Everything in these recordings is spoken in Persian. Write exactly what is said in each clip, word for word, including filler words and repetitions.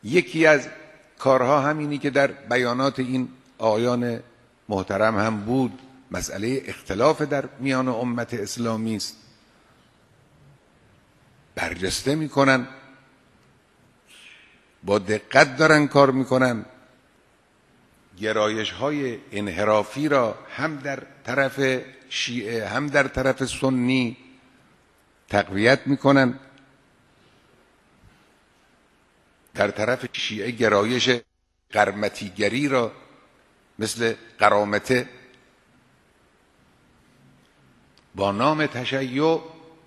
یکی از کارها همینی که در بیانات این آقایان محترم هم بود، مسئله اختلاف در میان امت اسلامی است. برجسته میکنن، با دقت دارن کار میکنن، گرایش های انحرافی را هم در طرف شیعه هم در طرف سنی تقویت میکنن. در طرف شیعه گرایش قرمطیگری را مثل قرامته با نام تشیع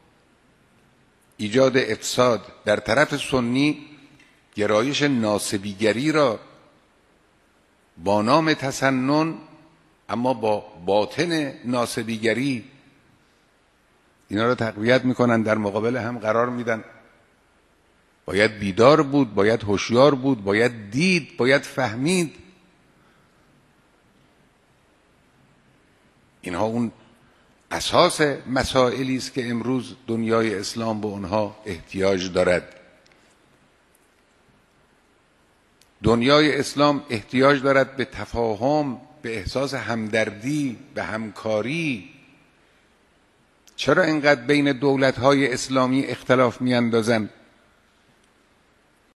ایجاد افساد، در طرف سنی گرایش ناصبیگری را با نام تسنن اما با باطن ناصبیگری اینا را تقویت میکنن، در مقابل هم قرار میدن. باید بیدار بود، باید هوشیار بود، باید دید، باید فهمید. اینها اون اساس مسائلی است که امروز دنیای اسلام به اونها احتیاج دارد. دنیای اسلام احتیاج دارد به تفاهم، به احساس همدردی، به همکاری. چرا اینقدر بین دولت‌های اسلامی اختلاف می‌اندازند؟